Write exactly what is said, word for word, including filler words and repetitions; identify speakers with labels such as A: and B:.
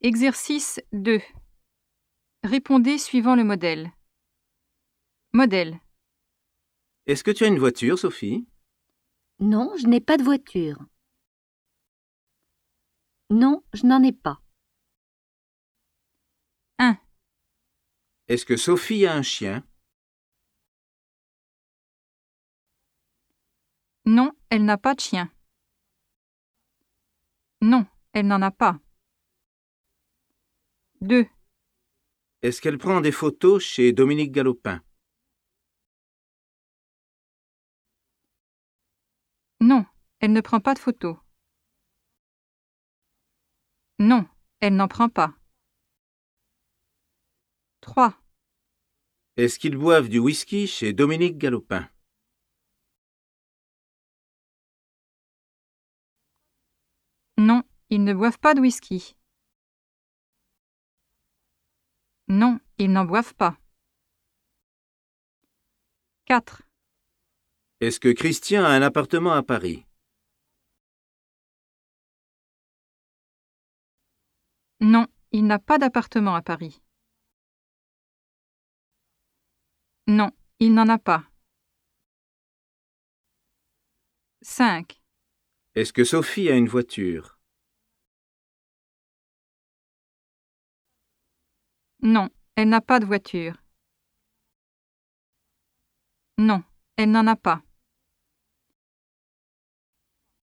A: Exercice deux. Répondez suivant le modèle. Modèle.
B: Est-ce que tu as une voiture, Sophie?
C: Non, je n'ai pas de voiture. Non, je n'en ai pas.
A: un.
B: Est-ce que Sophie a un chien?
A: Non, elle n'a pas de chien. Non, elle n'en a pas. deux.
B: Est-ce qu'elle prend des photos chez Dominique Galopin?
A: Non, elle ne prend pas de photos. Non, elle n'en prend pas. trois.
B: Est-ce qu'ils boivent du whisky chez Dominique Galopin?
A: Non, ils ne boivent pas de whisky. Non, ils n'en boivent pas. quatre.
B: Est-ce que Christian a un appartement à Paris?
A: Non, il n'a pas d'appartement à Paris. Non, il n'en a pas. cinq.
B: Est-ce que Sophie a une voiture?
A: Non, elle n'a pas de voiture. Non, elle n'en a pas.